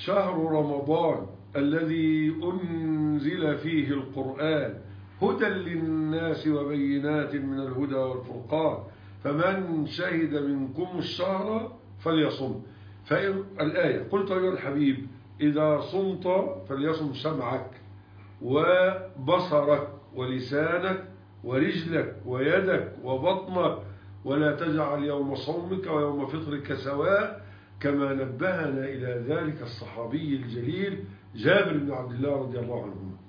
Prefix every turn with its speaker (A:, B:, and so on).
A: شهر رمضان الذي أنزل فيه القرآن هدى للناس وبينات من الهدى والفرقان فمن شهد منكم الشهر فليصم. الآية قلت أيها الحبيب إذا صمت فليصم سمعك وبصرك ولسانك ورجلك ويدك وبطنك ولا تجعل يوم صومك ويوم فطرك سواء كما نبهنا إلى ذلك الصحابي الجليل جابر بن عبد الله رضي الله عنه.